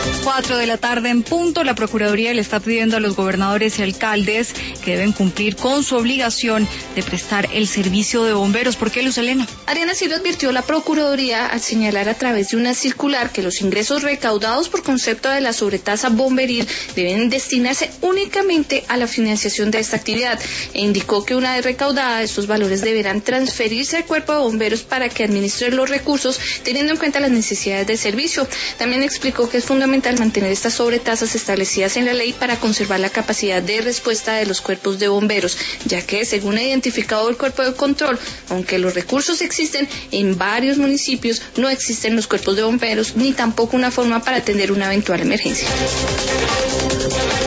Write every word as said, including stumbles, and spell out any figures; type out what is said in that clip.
Cuatro de la tarde en punto, la Procuraduría le está pidiendo a los gobernadores y alcaldes que deben cumplir con su obligación de prestar el servicio de bomberos. ¿Por qué, Luz Helena? Ariana, sí lo advirtió la Procuraduría al señalar a través de una circular que los ingresos recaudados por concepto de la sobretasa bomberil deben destinarse únicamente a la financiación de esta actividad, e indicó que una vez recaudada, estos valores deberán transferirse al Cuerpo de Bomberos para que administre los recursos teniendo en cuenta las necesidades del servicio. También explicó que es fundamental mantener estas sobretasas establecidas en la ley para conservar la capacidad de respuesta de los cuerpos de bomberos, ya que, según ha identificado el Cuerpo de Control, aunque los recursos existen en varios municipios, no existen los cuerpos de bomberos ni tampoco una forma para atender una eventual emergencia.